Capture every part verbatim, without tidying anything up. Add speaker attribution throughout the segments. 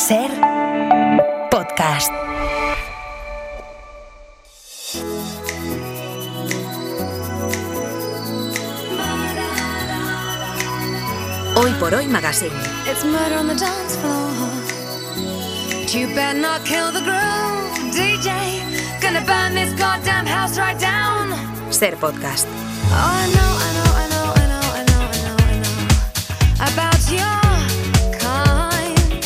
Speaker 1: Ser podcast. Hoy por Hoy Magazine.
Speaker 2: It's murder on the dance floor. But you better not kill the groove, D J. Gonna burn this goddamn house right down.
Speaker 1: Ser podcast.
Speaker 2: Oh, I know, I know, I know, I know, I know, I know, I know about your kind.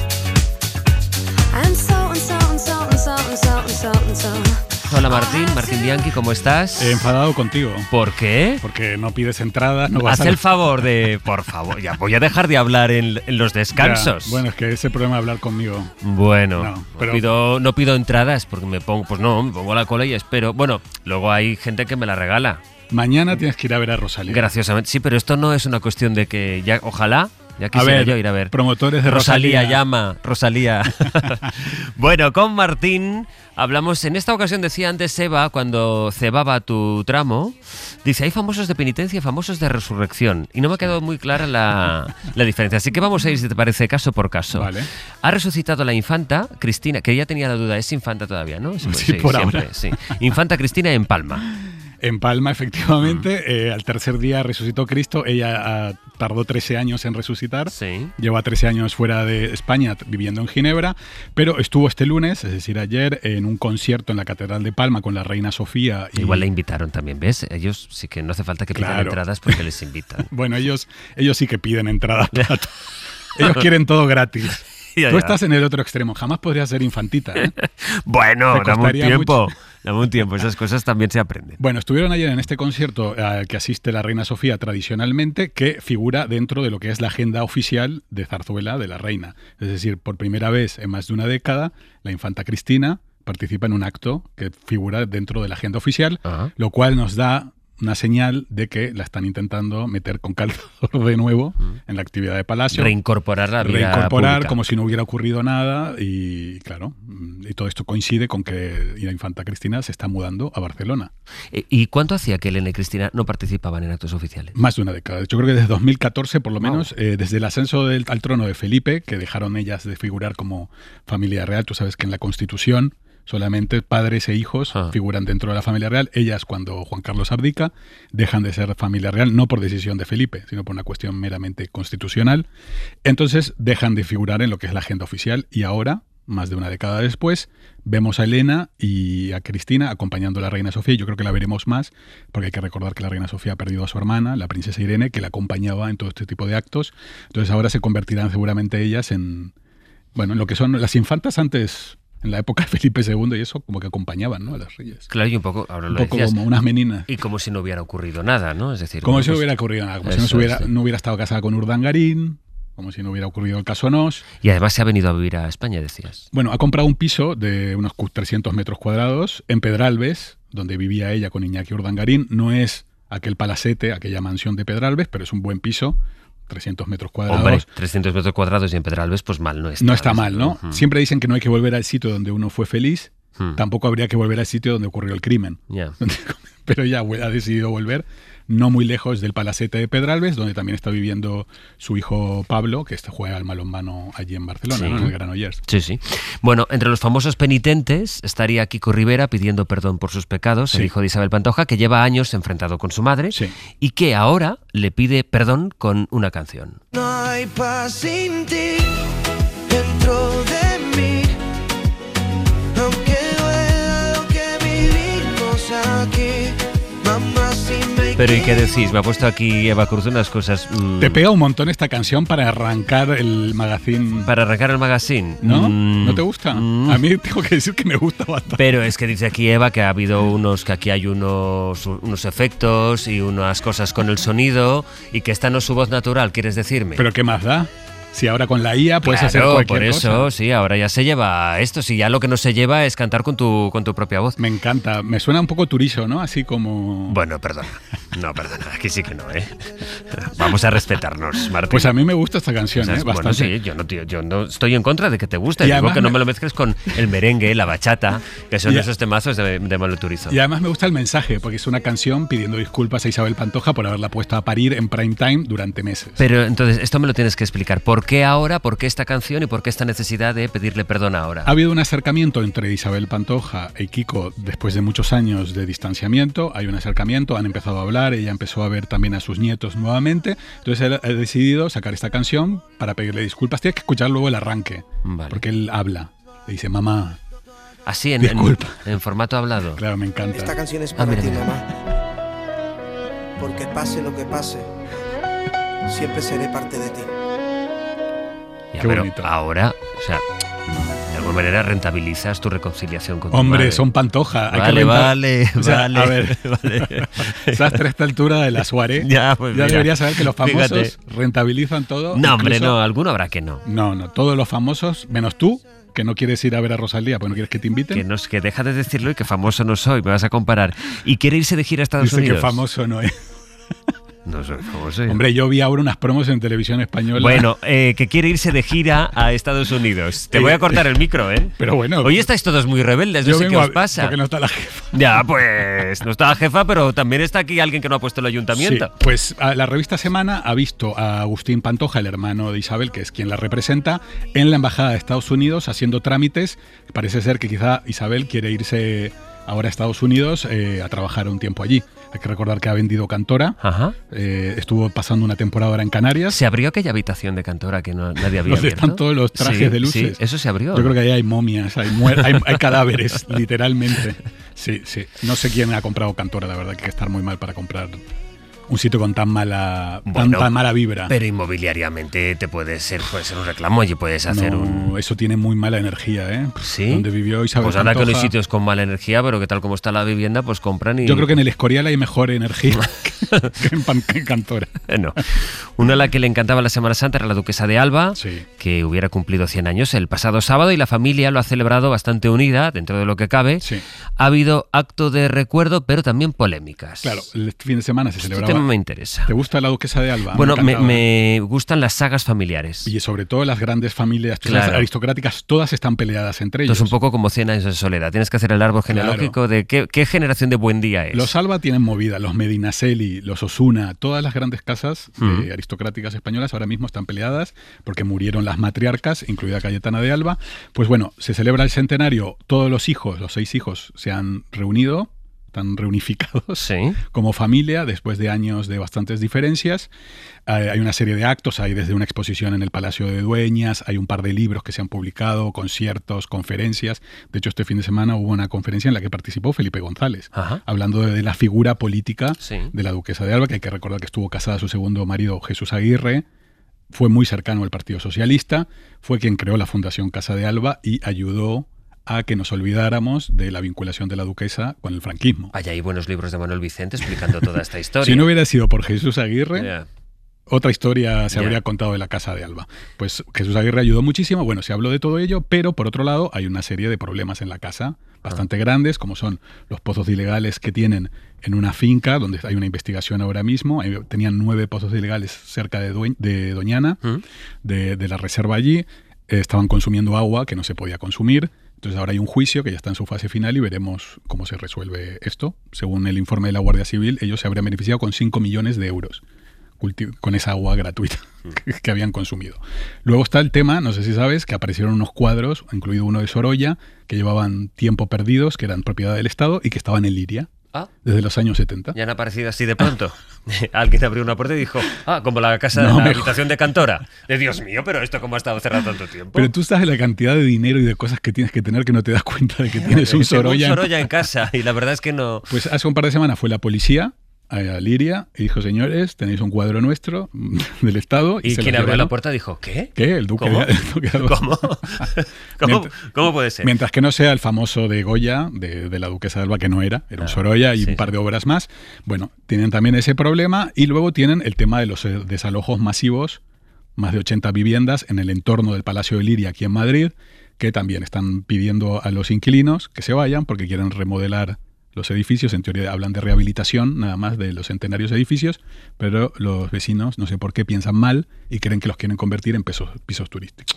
Speaker 2: And so and so and so and so and so and so and so.
Speaker 3: Hola Martín, Martín Bianchi, ¿cómo estás?
Speaker 4: He enfadado contigo.
Speaker 3: ¿Por qué?
Speaker 4: Porque no pides entrada, no vas
Speaker 3: Haz
Speaker 4: a...
Speaker 3: el favor de... Por favor, ya voy a dejar de hablar en, en los descansos.
Speaker 4: Ya, bueno, es que ese problema de hablar conmigo.
Speaker 3: Bueno,
Speaker 4: No, pero-
Speaker 3: no, pido, no pido entradas porque me pongo... Pues no, me pongo a la cola y espero... Bueno, luego hay gente que me la regala.
Speaker 4: Mañana tienes que ir a ver a Rosalía.
Speaker 3: Graciosamente. Sí, pero esto no es una cuestión de que... ya Ojalá... Ya
Speaker 4: A
Speaker 3: quisiera
Speaker 4: ver,
Speaker 3: yo ir a ver.
Speaker 4: promotores de
Speaker 3: Rosalía.
Speaker 4: Rosalía.
Speaker 3: llama, Rosalía. Bueno, con Martín hablamos, en esta ocasión decía antes Eva, cuando cebaba tu tramo, dice, hay famosos de penitencia y famosos de resurrección. Y no me ha quedado muy clara la, la diferencia. Así que vamos a ir, si te parece, caso por caso.
Speaker 4: Vale.
Speaker 3: Ha resucitado la infanta Cristina, que ya tenía la duda, es infanta todavía, ¿no?
Speaker 4: Sí, por ahora.
Speaker 3: Sí. Infanta Cristina en Palma.
Speaker 4: En Palma, efectivamente,
Speaker 3: Mm.
Speaker 4: eh, al tercer día resucitó Cristo. Ella ah, tardó trece años en resucitar.
Speaker 3: Sí.
Speaker 4: Lleva trece años fuera de España, t- viviendo en Ginebra, pero estuvo este lunes, es decir, ayer, en un concierto en la Catedral de Palma con la reina Sofía. Y,
Speaker 3: Igual la invitaron también, ¿ves? Ellos sí que no hace falta que pidan
Speaker 4: Claro.
Speaker 3: entradas porque les invitan.
Speaker 4: Bueno, ellos, ellos sí que piden entrada. para todo. Ellos quieren todo gratis.
Speaker 3: Ya,
Speaker 4: Tú
Speaker 3: ya.
Speaker 4: estás en el otro extremo. Jamás podrías ser infantita, ¿eh?
Speaker 3: Bueno,
Speaker 4: Te
Speaker 3: dame un
Speaker 4: costaría
Speaker 3: tiempo. Dame un tiempo, esas cosas también se aprenden.
Speaker 4: Bueno, estuvieron ayer en este concierto al que asiste la reina Sofía tradicionalmente, que figura dentro de lo que es la agenda oficial de zarzuela de la reina. Es decir, por primera vez en más de una década, la infanta Cristina participa en un acto que figura dentro de la agenda oficial,
Speaker 3: Ajá.
Speaker 4: lo cual nos da una señal de que la están intentando meter con calzador de nuevo en la actividad de Palacio.
Speaker 3: Reincorporar la vida
Speaker 4: Reincorporar
Speaker 3: pública.
Speaker 4: como si no hubiera ocurrido nada y claro, y todo esto coincide con que la infanta Cristina se está mudando a Barcelona.
Speaker 3: Eh, ¿Y cuánto hacía que Elena y Cristina no participaban en actos oficiales?
Speaker 4: Más de una década. Yo creo que desde dos mil catorce, por lo
Speaker 3: Wow.
Speaker 4: menos, eh, desde el ascenso del, al trono de Felipe, que dejaron ellas de figurar como familia real. Tú sabes que en la Constitución solamente padres e hijos
Speaker 3: Ah.
Speaker 4: figuran dentro de la familia real. Ellas, cuando Juan Carlos abdica, dejan de ser familia real, no por decisión de Felipe, sino por una cuestión meramente constitucional. Entonces dejan de figurar en lo que es la agenda oficial y ahora, más de una década después, vemos a Elena y a Cristina acompañando a la reina Sofía. Yo creo que la veremos más, porque hay que recordar que la reina Sofía ha perdido a su hermana, la princesa Irene, que la acompañaba en todo este tipo de actos. Entonces ahora se convertirán seguramente ellas en, bueno, en lo que son las infantas antes, en la época de Felipe segundo y eso, como que acompañaban, ¿no?, a las reyes.
Speaker 3: Claro, y un poco, ahora
Speaker 4: Un
Speaker 3: lo
Speaker 4: poco
Speaker 3: decías,
Speaker 4: como unas meninas.
Speaker 3: y como si no hubiera ocurrido nada, ¿no? Es decir,
Speaker 4: Como
Speaker 3: bueno,
Speaker 4: si no
Speaker 3: pues-
Speaker 4: hubiera ocurrido nada, como si no,
Speaker 3: eso
Speaker 4: se hubiera,
Speaker 3: es, sí.
Speaker 4: no hubiera estado casada con Urdangarín, como si no hubiera ocurrido el caso Nos.
Speaker 3: Y además se ha venido a vivir a España, decías.
Speaker 4: Bueno, ha comprado un piso de unos trescientos metros cuadrados en Pedralbes, donde vivía ella con Iñaki Urdangarín. No es aquel palacete, aquella mansión de Pedralbes, pero es un buen piso, trescientos metros cuadrados.
Speaker 3: Hombre, trescientos metros cuadrados y en Pedralbes, pues mal no está.
Speaker 4: no está
Speaker 3: desde
Speaker 4: mal, ¿no?
Speaker 3: luego. Mm.
Speaker 4: Siempre dicen que no hay que volver al sitio donde uno fue feliz,
Speaker 3: Mm.
Speaker 4: tampoco habría que volver al sitio donde ocurrió el crimen.
Speaker 3: Ya.
Speaker 4: Pero ella ha decidido volver no muy lejos del palacete de Pedralbes, donde también está viviendo su hijo Pablo, que este juega al balonmano allí en Barcelona,
Speaker 3: Sí.
Speaker 4: ¿no?, en el Granollers.
Speaker 3: Sí, sí. Bueno, entre los famosos penitentes estaría Kiko Rivera pidiendo perdón por sus pecados, el
Speaker 4: Sí.
Speaker 3: hijo de Isabel Pantoja, que lleva años enfrentado con su madre
Speaker 4: Sí.
Speaker 3: y que ahora le pide perdón con una canción.
Speaker 5: No hay paz sin ti dentro de mí, aunque duela lo que vivimos aquí, mamá, si me
Speaker 3: Pero ¿y qué decís? Me ha puesto aquí Eva Cruz unas cosas... mm,
Speaker 4: Te pega un montón esta canción para arrancar el magazine,
Speaker 3: para arrancar el magazine.
Speaker 4: ¿no?
Speaker 3: Mm,
Speaker 4: ¿No te gusta?
Speaker 3: mm.
Speaker 4: A mí tengo que decir que me gusta bastante.
Speaker 3: Pero es que dice aquí Eva que ha habido unos, que aquí hay unos, unos efectos y unas cosas con el sonido y que esta no es su voz natural, ¿quieres decirme?
Speaker 4: ¿Pero qué más da? Si ahora con la I A puedes hacer
Speaker 3: Claro,
Speaker 4: cualquier
Speaker 3: por eso,
Speaker 4: cosa.
Speaker 3: sí, ahora ya se lleva esto, si ya lo que no se lleva es cantar con tu, con tu propia voz.
Speaker 4: Me encanta. Me suena un poco Turizo, ¿no? Así como...
Speaker 3: Bueno, perdona. No, perdona, aquí sí que no, ¿eh? Vamos a respetarnos, Martín.
Speaker 4: Pues a mí me gusta esta canción,
Speaker 3: O sea,
Speaker 4: ¿eh?
Speaker 3: es- bueno,
Speaker 4: Bastante.
Speaker 3: sí, yo no, tío, yo no estoy en contra de que te guste.
Speaker 4: Y
Speaker 3: Digo
Speaker 4: además
Speaker 3: que no
Speaker 4: me-
Speaker 3: me lo mezcles con el merengue, la bachata, que son
Speaker 4: Y a-
Speaker 3: esos temazos de, de Manuel Turizo.
Speaker 4: Y además me gusta el mensaje, porque es una canción pidiendo disculpas a Isabel Pantoja por haberla puesto a parir en prime time durante meses.
Speaker 3: Pero entonces, esto me lo tienes que explicar. ¿Por qué ahora? ¿Por qué esta canción? ¿Y por qué esta necesidad de pedirle perdón ahora?
Speaker 4: Ha habido un acercamiento entre Isabel Pantoja y Kiko después de muchos años de distanciamiento. Hay un acercamiento, han empezado a hablar, ella empezó a ver también a sus nietos nuevamente. Entonces él ha decidido sacar esta canción para pedirle disculpas. Tienes que escuchar luego el arranque,
Speaker 3: Vale.
Speaker 4: porque él habla. Le dice, mamá,
Speaker 3: Así, en,
Speaker 4: disculpa.
Speaker 3: en, en formato hablado.
Speaker 4: Claro, me encanta.
Speaker 5: Esta canción es
Speaker 3: Ah,
Speaker 5: para
Speaker 3: mira,
Speaker 5: ti,
Speaker 3: mira.
Speaker 5: mamá. Porque pase lo que pase, siempre seré parte de ti.
Speaker 3: Ya,
Speaker 4: Qué
Speaker 3: pero
Speaker 4: bonito.
Speaker 3: ahora, o sea, de alguna manera rentabilizas tu reconciliación con tu
Speaker 4: Hombre,
Speaker 3: madre.
Speaker 4: son Pantoja. hay que
Speaker 3: Vale,
Speaker 4: rentar-
Speaker 3: vale,
Speaker 4: O sea,
Speaker 3: vale.
Speaker 4: A ver,
Speaker 3: vale.
Speaker 4: Sastre a esta altura de la Suárez.
Speaker 3: Ya, pues
Speaker 4: ya
Speaker 3: mira,
Speaker 4: deberías saber que los famosos
Speaker 3: fíjate.
Speaker 4: rentabilizan todo.
Speaker 3: No, hombre,
Speaker 4: incluso-
Speaker 3: no, alguno habrá que no.
Speaker 4: No, no, todos los famosos, menos tú, que no quieres ir a ver a Rosalía porque no quieres que te inviten.
Speaker 3: Que, no, que deja de decirlo y que famoso no soy, me vas a comparar. ¿Y quiere irse de gira a Estados
Speaker 4: Dice
Speaker 3: Unidos?
Speaker 4: que famoso no es.
Speaker 3: No soy famoso. yo.
Speaker 4: Hombre, yo vi ahora unas promos en televisión española.
Speaker 3: Bueno, eh, que quiere irse de gira a Estados Unidos. Te
Speaker 4: Eh,
Speaker 3: voy a cortar el micro, ¿eh?
Speaker 4: Pero bueno.
Speaker 3: Hoy estáis todos muy rebeldes, no
Speaker 4: yo
Speaker 3: sé qué
Speaker 4: vengo
Speaker 3: os
Speaker 4: a-
Speaker 3: pasa.
Speaker 4: Porque no está la jefa.
Speaker 3: Ya, pues, no está la jefa, pero también está aquí alguien que no ha puesto el ayuntamiento.
Speaker 4: Sí, pues a la revista Semana ha visto a Agustín Pantoja, el hermano de Isabel, que es quien la representa, en la embajada de Estados Unidos haciendo trámites. Parece ser que quizá Isabel quiere irse ahora a Estados Unidos eh, a trabajar un tiempo allí. Hay que recordar que ha vendido Cantora.
Speaker 3: Ajá.
Speaker 4: Eh, estuvo pasando una temporada ahora en Canarias.
Speaker 3: Se abrió aquella habitación de Cantora que no, nadie había
Speaker 4: Donde
Speaker 3: abierto.
Speaker 4: están todos los trajes
Speaker 3: Sí,
Speaker 4: de luces.
Speaker 3: Sí, eso se abrió.
Speaker 4: Yo creo que ahí hay momias, hay, muer- hay, hay cadáveres, literalmente. Sí, sí. No sé quién ha comprado Cantora, la verdad, que hay que estar muy mal para comprar un sitio con tan mala, tan-
Speaker 3: Bueno,
Speaker 4: tan mala vibra.
Speaker 3: Pero inmobiliariamente te puede ser, puede ser un reclamo y puedes hacer
Speaker 4: No,
Speaker 3: un...
Speaker 4: eso tiene muy mala energía, ¿eh?
Speaker 3: Sí.
Speaker 4: Donde vivió Isabel
Speaker 3: Pues ahora que no hay
Speaker 4: Pantoja.
Speaker 3: sitios con mala energía, pero que tal como está la vivienda, pues compran y...
Speaker 4: Yo creo que en el Escorial hay mejor energía que en, Pan- que en Cantora.
Speaker 3: No. Una a la que le encantaba la Semana Santa era la duquesa de Alba,
Speaker 4: Sí.
Speaker 3: que hubiera cumplido cien años el pasado sábado y la familia lo ha celebrado bastante unida, dentro de lo que cabe.
Speaker 4: Sí.
Speaker 3: Ha habido acto de recuerdo, pero también polémicas.
Speaker 4: Claro, el fin de semana se
Speaker 3: Este
Speaker 4: celebraba.
Speaker 3: tema me interesa.
Speaker 4: ¿Te gusta la Duquesa de Alba?
Speaker 3: Bueno, me,
Speaker 4: encantaba.
Speaker 3: me gustan las sagas familiares.
Speaker 4: Y sobre todo las grandes familias tú sabes,
Speaker 3: Claro.
Speaker 4: aristocráticas, todas están peleadas entre
Speaker 3: Esto
Speaker 4: ellos.
Speaker 3: es un poco como cien años de soledad. Tienes que hacer el árbol
Speaker 4: Claro.
Speaker 3: genealógico de qué, qué generación de buen día es.
Speaker 4: Los Alba tienen movida, los Medinaceli, los Osuna, todas las grandes casas eh,
Speaker 3: Mm.
Speaker 4: aristocráticas españolas ahora mismo están peleadas porque murieron las matriarcas, incluida Cayetana de Alba. Pues bueno, se celebra el centenario, todos los hijos, los seis hijos, se han reunido, están reunificados
Speaker 3: Sí.
Speaker 4: como familia después de años de bastantes diferencias. Eh, hay una serie de actos, hay desde una exposición en el Palacio de Dueñas, hay un par de libros que se han publicado, conciertos, conferencias. De hecho, este fin de semana hubo una conferencia en la que participó Felipe González,
Speaker 3: Ajá.
Speaker 4: hablando de, de la figura política
Speaker 3: Sí.
Speaker 4: de la duquesa de Alba, que hay que recordar que estuvo casada a su segundo marido, Jesús Aguirre, fue muy cercano al Partido Socialista, fue quien creó la Fundación Casa de Alba y ayudó a que nos olvidáramos de la vinculación de la duquesa con el franquismo.
Speaker 3: Hay ahí buenos libros de Manuel Vicente explicando toda esta historia.
Speaker 4: Si no hubiera sido por Jesús Aguirre,
Speaker 3: Ya.
Speaker 4: otra historia se
Speaker 3: Ya.
Speaker 4: habría contado de la Casa de Alba. Pues Jesús Aguirre ayudó muchísimo, bueno, se habló de todo ello, pero por otro lado hay una serie de problemas en la casa bastante grandes, como son los pozos ilegales que tienen en una finca, donde hay una investigación ahora mismo. Hay- Tenían nueve pozos ilegales cerca de, Due- de Doñana,
Speaker 3: ¿Mm?
Speaker 4: de, de la reserva allí. Eh, estaban consumiendo agua que no se podía consumir. Entonces ahora hay un juicio que ya está en su fase final y veremos cómo se resuelve esto. Según el informe de la Guardia Civil, ellos se habrían beneficiado con cinco millones de euros culti- con esa agua gratuita que, que habían consumido. Luego está el tema, no sé si sabes, que aparecieron unos cuadros, incluido uno de Sorolla, que llevaban tiempo perdidos, que eran propiedad del Estado y que estaban en Liria
Speaker 3: Ah,
Speaker 4: desde los años setenta.
Speaker 3: ya han aparecido así de pronto. Alguien abrió una puerta y dijo, ah, como la casa
Speaker 4: No,
Speaker 3: de la
Speaker 4: mejor.
Speaker 3: habitación de Cantora. De Dios mío, pero esto cómo ha estado cerrado tanto tiempo.
Speaker 4: Pero tú sabes la cantidad de dinero y de cosas que tienes que tener que no te das cuenta de que tienes un
Speaker 3: Tengo
Speaker 4: Sorolla.
Speaker 3: un Sorolla en casa y la verdad es que no.
Speaker 4: Pues hace un par de semanas fue la policía a Liria y dijo, señores, tenéis un cuadro nuestro del Estado.
Speaker 3: Y
Speaker 4: se
Speaker 3: quien
Speaker 4: lo
Speaker 3: abrió la
Speaker 4: llevaron.
Speaker 3: puerta dijo, ¿qué?
Speaker 4: ¿Qué? El duque,
Speaker 3: ¿Cómo?
Speaker 4: de- el duque de Alba.
Speaker 3: ¿Cómo? ¿Cómo,
Speaker 4: Mientras-
Speaker 3: cómo puede ser?
Speaker 4: Mientras que no sea el famoso de Goya, de, de la duquesa de Alba, que no era, era un
Speaker 3: Ah,
Speaker 4: Sorolla y
Speaker 3: sí,
Speaker 4: un par
Speaker 3: sí.
Speaker 4: de obras más. Bueno, tienen también ese problema y luego tienen el tema de los eh, desalojos masivos, más de ochenta viviendas en el entorno del Palacio de Liria aquí en Madrid, que también están pidiendo a los inquilinos que se vayan porque quieren remodelar los edificios. En teoría hablan de rehabilitación nada más de los centenarios edificios, pero los vecinos no sé por qué piensan mal y creen que los quieren convertir en pesos- pisos turísticos.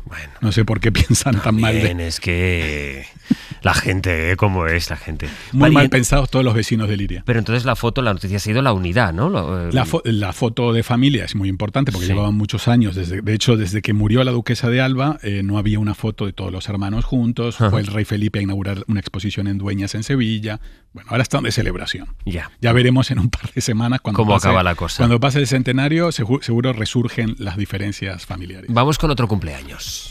Speaker 3: Bueno.
Speaker 4: No sé por qué piensan tan mal
Speaker 3: Bien,
Speaker 4: de...
Speaker 3: es que la gente, ¿eh? ¿Cómo es la gente?
Speaker 4: Muy
Speaker 3: Vale,
Speaker 4: mal
Speaker 3: y-
Speaker 4: pensados todos los vecinos de Liria.
Speaker 3: Pero entonces la foto, la noticia ha sido la unidad, ¿no? Lo- eh,
Speaker 4: La, fo- la foto de familia es muy importante porque
Speaker 3: Sí.
Speaker 4: llevaban muchos años. Desde, de hecho, desde que murió la duquesa de Alba, eh, no había una foto de todos los hermanos juntos.
Speaker 3: Ajá.
Speaker 4: Fue el rey Felipe a inaugurar una exposición en Dueñas en Sevilla. Bueno, ahora están de celebración.
Speaker 3: Ya.
Speaker 4: Ya veremos en un par de semanas cuando
Speaker 3: ¿Cómo
Speaker 4: pase,
Speaker 3: acaba la cosa?
Speaker 4: Cuando pase el centenario, segu- seguro resurgen las diferencias familiares.
Speaker 3: Vamos con otro cumpleaños.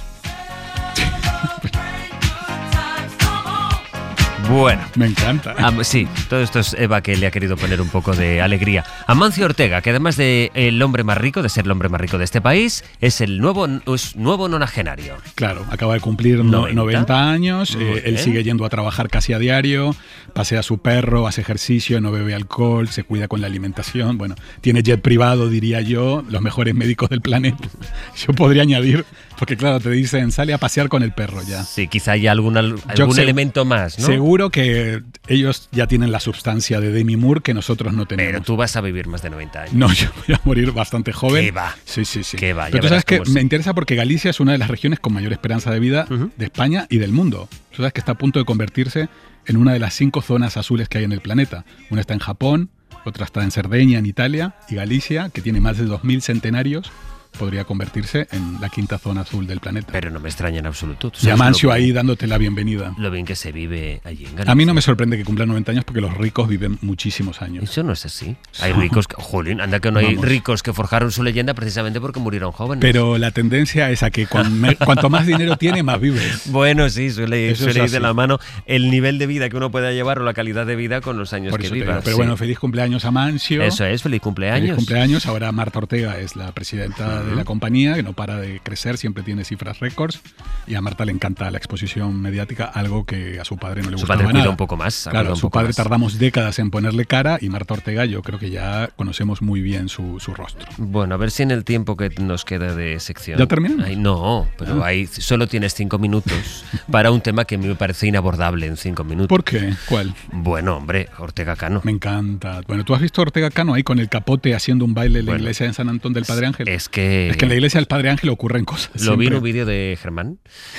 Speaker 3: Bueno.
Speaker 4: Me encanta.
Speaker 3: Am- sí, todo esto es Eva que le ha querido poner un poco de alegría. Amancio Ortega, que además de el hombre más rico, de ser el hombre más rico de este país, es el nuevo, es nuevo nonagenario.
Speaker 4: Claro, acaba de cumplir no-
Speaker 3: noventa.
Speaker 4: noventa años,
Speaker 3: Muy
Speaker 4: eh, él
Speaker 3: bien.
Speaker 4: sigue yendo a trabajar casi a diario, pasea a su perro, hace ejercicio, no bebe alcohol, se cuida con la alimentación, bueno, tiene jet privado, diría yo, los mejores médicos del planeta. Yo podría añadir, porque claro, te dicen, sale a pasear con el perro ya.
Speaker 3: Sí, quizá haya algún, algún
Speaker 4: Yo sé-
Speaker 3: elemento más, ¿no?
Speaker 4: Seguro que ellos ya tienen la sustancia de Demi Moore que nosotros no tenemos.
Speaker 3: Pero tú vas a vivir más de noventa años.
Speaker 4: No, yo voy a morir bastante joven.
Speaker 3: ¿Qué va?
Speaker 4: Sí, sí, sí.
Speaker 3: ¿Qué va? Ya
Speaker 4: Pero tú
Speaker 3: verás
Speaker 4: sabes que
Speaker 3: cómo sí.
Speaker 4: me interesa porque Galicia es una de las regiones con mayor esperanza de vida
Speaker 3: Ujú.
Speaker 4: de España y del mundo. Tú sabes que está a punto de convertirse en una de las cinco zonas azules que hay en el planeta. Una está en Japón, otra está en Cerdeña, en Italia, y Galicia, que tiene más de dos mil centenarios, podría convertirse en la quinta zona azul del planeta.
Speaker 3: Pero no me extraña en absoluto. ¿Tú
Speaker 4: Y
Speaker 3: sabes
Speaker 4: Amancio
Speaker 3: lo,
Speaker 4: ahí dándote la bienvenida.
Speaker 3: lo bien que se vive allí en Galicia?
Speaker 4: A mí no me sorprende que cumpla noventa años porque los ricos viven muchísimos años.
Speaker 3: Eso no es así. Hay ricos que... Jolín, anda que no hay
Speaker 4: Vamos.
Speaker 3: ricos que forjaron su leyenda precisamente porque murieron jóvenes.
Speaker 4: Pero la tendencia es a que cuan- me- cuanto más dinero tiene, más vive.
Speaker 3: Bueno, sí, suele,
Speaker 4: Eso
Speaker 3: suele
Speaker 4: es
Speaker 3: ir de
Speaker 4: así.
Speaker 3: la mano el nivel de vida que uno pueda llevar o la calidad de vida con los años
Speaker 4: Por
Speaker 3: que
Speaker 4: eso te
Speaker 3: viva.
Speaker 4: digo. Pero
Speaker 3: sí.
Speaker 4: bueno, feliz cumpleaños a Mancio.
Speaker 3: Eso es, feliz cumpleaños.
Speaker 4: Feliz cumpleaños. Ahora Marta Ortega es la presidenta de la compañía, que no para de crecer, siempre tiene cifras récords. Y a Marta le encanta la exposición mediática, algo que a su padre no le
Speaker 3: Su
Speaker 4: gustaba
Speaker 3: padre cuida
Speaker 4: nada.
Speaker 3: un poco más. ha
Speaker 4: Claro,
Speaker 3: cuidado un
Speaker 4: su
Speaker 3: poco
Speaker 4: padre
Speaker 3: más.
Speaker 4: tardamos décadas en ponerle cara y Marta Ortega yo creo que ya conocemos muy bien su, su rostro.
Speaker 3: Bueno, a ver si en el tiempo que nos queda de sección...
Speaker 4: ¿Ya terminamos?
Speaker 3: Ay, no, pero
Speaker 4: Ah.
Speaker 3: ahí solo tienes cinco minutos para un tema que a mí me parece inabordable en cinco minutos.
Speaker 4: ¿Por qué? ¿Cuál?
Speaker 3: Bueno, hombre, Ortega Cano.
Speaker 4: Me encanta. Bueno, ¿tú has visto a Ortega Cano ahí con el capote haciendo un baile en la
Speaker 3: Bueno,
Speaker 4: iglesia de San Antón del Padre Ángel?
Speaker 3: Es que...
Speaker 4: Es que en la iglesia del Padre Ángel ocurren cosas.
Speaker 3: Lo vi en
Speaker 4: siempre.
Speaker 3: un vídeo de Germán,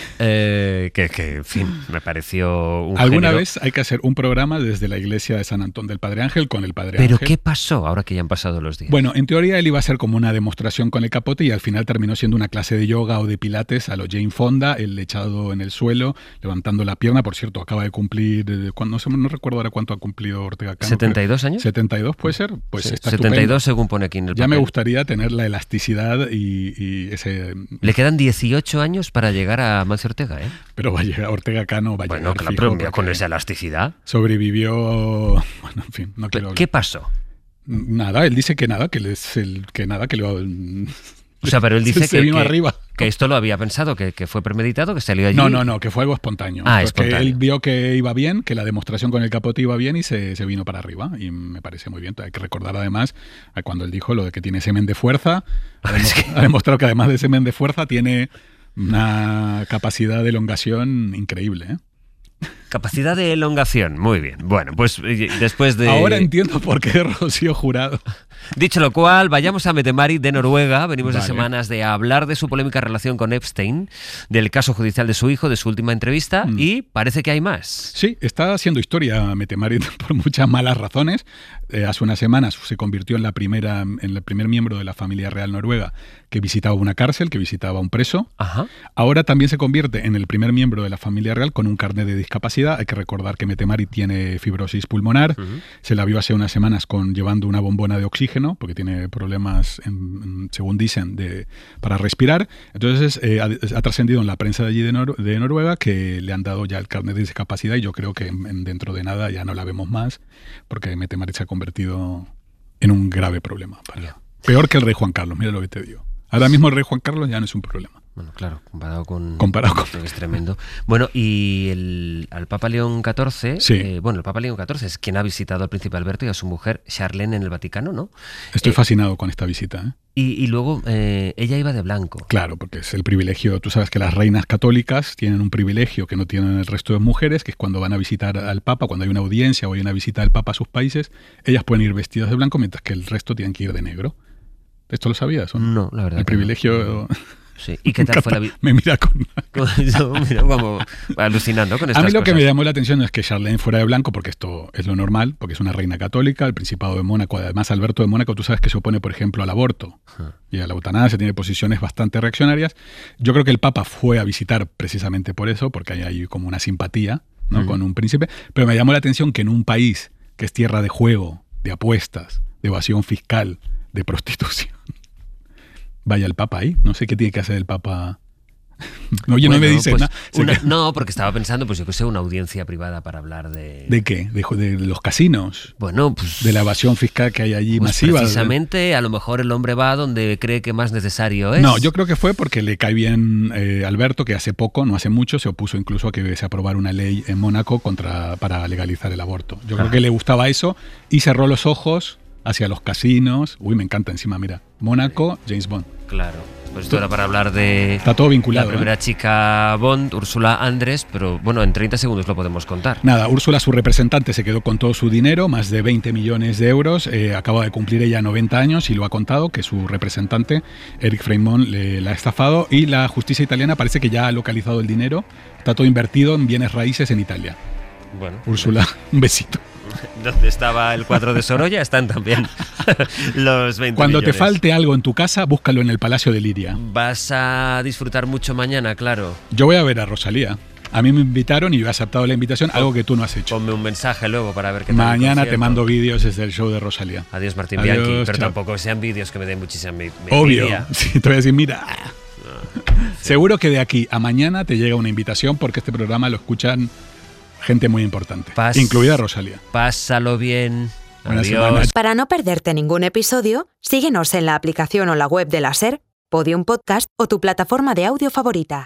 Speaker 3: eh, que, que, en fin, me pareció un
Speaker 4: Alguna
Speaker 3: género.
Speaker 4: vez hay que hacer un programa desde la iglesia de San Antón del Padre Ángel con el Padre
Speaker 3: Pero
Speaker 4: Ángel.
Speaker 3: ¿qué pasó ahora que ya han pasado los días?
Speaker 4: Bueno, en teoría él iba a ser como una demostración con el capote y al final terminó siendo una clase de yoga o de pilates a lo Jane Fonda, él echado en el suelo, levantando la pierna. Por cierto, acaba de cumplir, eh, cuando, no, sé, no recuerdo ahora cuánto ha cumplido Ortega Cano.
Speaker 3: ¿setenta y dos años?
Speaker 4: ¿setenta y dos puede ser? Pues
Speaker 3: Sí,
Speaker 4: está
Speaker 3: setenta y
Speaker 4: estupendo.
Speaker 3: dos según pone aquí en el
Speaker 4: Ya me
Speaker 3: papel.
Speaker 4: gustaría tener la elasticidad y, y ese...
Speaker 3: Le quedan dieciocho años para llegar a Amancio Ortega, ¿eh?
Speaker 4: Pero va a llegar, Ortega Cano va a
Speaker 3: Bueno,
Speaker 4: llegar
Speaker 3: claro,
Speaker 4: fijo,
Speaker 3: pero mira,
Speaker 4: porque
Speaker 3: con esa elasticidad.
Speaker 4: sobrevivió... Bueno, en fin, no quiero...
Speaker 3: ¿Qué pasó?
Speaker 4: Nada, él dice que nada, que, es el, que nada, que lo...
Speaker 3: O sea, pero él dice
Speaker 4: se
Speaker 3: que,
Speaker 4: vino
Speaker 3: que-
Speaker 4: arriba.
Speaker 3: que esto lo había pensado, que, que fue premeditado, que salió allí.
Speaker 4: No, no, no, que fue algo espontáneo.
Speaker 3: Ah,
Speaker 4: Pues
Speaker 3: espontáneo.
Speaker 4: Que él vio que iba bien, que la demostración con el capote iba bien y se, se vino para arriba. Y me parece muy bien. Hay que recordar además a cuando él dijo lo de que tiene semen de fuerza. Ha, demo- ha demostrado que además de semen de fuerza tiene una capacidad de elongación increíble. ¿eh?
Speaker 3: Capacidad de elongación, muy bien. Bueno, pues eh, después de...
Speaker 4: Ahora entiendo por qué Rocío Jurado.
Speaker 3: Dicho lo cual, vayamos a Mette-Marit de Noruega. Venimos
Speaker 4: Vale.
Speaker 3: de semanas de hablar de su polémica relación con Epstein, del caso judicial de su hijo, de su última entrevista,
Speaker 4: Mm.
Speaker 3: y parece que hay más.
Speaker 4: Sí, está haciendo historia Mette-Marit por muchas malas razones. Eh, hace unas semanas se convirtió en la primera, en el primer miembro de la familia real noruega que visitaba una cárcel, que visitaba a un preso.
Speaker 3: Ajá.
Speaker 4: Ahora también se convierte en el primer miembro de la familia real con un carnet de discapacidad. Hay que recordar que Mette-Marit tiene fibrosis pulmonar.
Speaker 3: Ujú.
Speaker 4: Se la vio hace unas semanas con llevando una bombona de oxígeno porque tiene problemas, en- en- según dicen, de, para respirar. Entonces eh, ha, ha trascendido en la prensa de allí de, Nor- de Noruega que le han dado ya el carnet de discapacidad y yo creo que en- en- dentro de nada ya no la vemos más porque Mette-Marit se ha convertido en un grave problema. Para,
Speaker 3: Ya.
Speaker 4: Peor que el rey Juan Carlos, mira lo que te digo. Ahora mismo el rey Juan Carlos ya no es un problema.
Speaker 3: Bueno, claro, comparado con...
Speaker 4: Comparado con-
Speaker 3: Creo que es tremendo. Bueno, y el, al Papa León catorce,
Speaker 4: Sí.
Speaker 3: eh, bueno, el Papa León catorce es quien ha visitado al príncipe Alberto y a su mujer Charlene en el Vaticano, ¿no?
Speaker 4: Estoy
Speaker 3: Eh,
Speaker 4: fascinado con esta visita. ¿eh?
Speaker 3: Y, y luego eh, ella iba de blanco.
Speaker 4: Claro, porque es el privilegio. Tú sabes que las reinas católicas tienen un privilegio que no tienen el resto de mujeres, que es cuando van a visitar al Papa, cuando hay una audiencia o hay una visita del Papa a sus países, ellas pueden ir vestidas de blanco, mientras que el resto tienen que ir de negro. ¿Esto lo sabías? ¿o no?
Speaker 3: No, la verdad.
Speaker 4: El
Speaker 3: que no.
Speaker 4: privilegio
Speaker 3: Sí. ¿Y qué tal fue la vida?
Speaker 4: Me mira con...
Speaker 3: Mira, como alucinando con estas
Speaker 4: A mí lo
Speaker 3: cosas.
Speaker 4: que me llamó la atención es que Charlene fuera de blanco, porque esto es lo normal, porque es una reina católica, el Principado de Mónaco, además Alberto de Mónaco, tú sabes que se opone, por ejemplo, al aborto y a la eutanasia, tiene posiciones bastante reaccionarias. Yo creo que el Papa fue a visitar precisamente por eso, porque hay ahí como una simpatía, ¿no? Uh-huh. Con un príncipe, pero me llamó la atención que en un país que es tierra de juego, de apuestas, de evasión fiscal, de prostitución, vaya el Papa ahí. No sé qué tiene que hacer el Papa. Oye, bueno, no me dice
Speaker 3: pues
Speaker 4: nada.
Speaker 3: Una, no, porque estaba pensando, pues yo que sé, una audiencia privada para hablar de...
Speaker 4: ¿De qué? ¿De, de los casinos?
Speaker 3: Bueno, pues...
Speaker 4: De la evasión fiscal que hay allí
Speaker 3: pues
Speaker 4: masiva.
Speaker 3: Precisamente, a lo mejor el hombre va donde cree que más necesario es.
Speaker 4: No, yo creo que fue porque le cae bien eh, Alberto, que hace poco, no hace mucho, se opuso incluso a que se aprobara una ley en Mónaco contra, para legalizar el aborto. Yo creo ah. que le gustaba eso y cerró los ojos hacia los casinos. Uy, me encanta encima, mira. Mónaco, James Bond.
Speaker 3: Claro. Pues esto era para hablar de
Speaker 4: Está todo vinculado,
Speaker 3: la primera
Speaker 4: ¿eh?
Speaker 3: chica Bond, Úrsula Andrés, pero bueno, en treinta segundos lo podemos contar.
Speaker 4: Nada, Úrsula, su representante, se quedó con todo su dinero, más de veinte millones de euros. Eh, acaba de cumplir ella noventa años y lo ha contado, que su representante, Eric Fremont, le, la ha estafado y la justicia italiana parece que ya ha localizado el dinero. Está todo invertido en bienes raíces en Italia.
Speaker 3: Bueno,
Speaker 4: Úrsula, un besito.
Speaker 3: Donde estaba el cuadro de Sorolla están también los veinte
Speaker 4: Cuando
Speaker 3: millones.
Speaker 4: te falte algo en tu casa, búscalo en el Palacio de Liria.
Speaker 3: Vas a disfrutar mucho mañana, claro.
Speaker 4: Yo voy a ver a Rosalía. A mí me invitaron y yo he aceptado la invitación, algo que tú no has hecho.
Speaker 3: Ponme un mensaje luego para ver qué tal.
Speaker 4: Mañana te mando vídeos desde el show de Rosalía.
Speaker 3: Adiós, Martín
Speaker 4: Adiós,
Speaker 3: Bianchi. Pero
Speaker 4: chao.
Speaker 3: tampoco sean vídeos que me den muchísima envidia.
Speaker 4: Obvio. Sí, te voy a decir, mira. No. Seguro que de aquí a mañana te llega una invitación porque este programa lo escuchan gente muy importante, Pas, incluida Rosalía.
Speaker 3: Pásalo bien.
Speaker 4: Buena
Speaker 3: Adiós.
Speaker 4: semana.
Speaker 1: Para no perderte ningún episodio, síguenos en la aplicación o la web de la SER, Podium Podcast o tu plataforma de audio favorita.